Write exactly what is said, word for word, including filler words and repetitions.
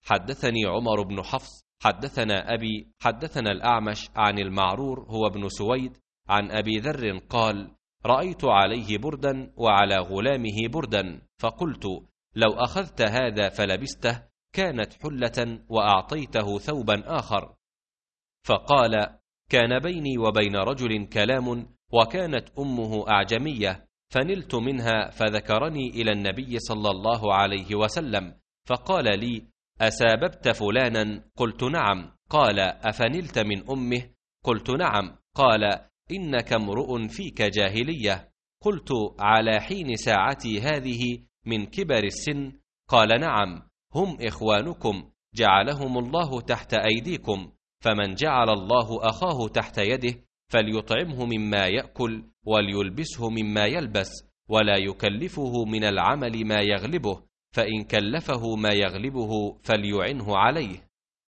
حدثني عمر بن حفص حدثنا أبي حدثنا الأعمش عن المعرور هو ابن سويد عن أبي ذر قال: رأيت عليه بردا وعلى غلامه بردا، فقلت: لو أخذت هذا فلبسته كانت حلة وأعطيته ثوبا آخر. فقال: كان بيني وبين رجل كلام، وكانت أمه أعجمية، فنلت منها فذكرني إلى النبي صلى الله عليه وسلم، فقال لي: أساببت فلانا؟ قلت: نعم. قال: أفنلت من أمه؟ قلت: نعم. قال: إنك امرؤ فيك جاهلية. قلت: على حين ساعتي هذه من كبر السن؟ قال: نعم، هم إخوانكم جعلهم الله تحت أيديكم، فمن جعل الله أخاه تحت يده فليطعمه مما يأكل وليلبسه مما يلبس، ولا يكلفه من العمل ما يغلبه، فإن كلفه ما يغلبه فليعنه عليه.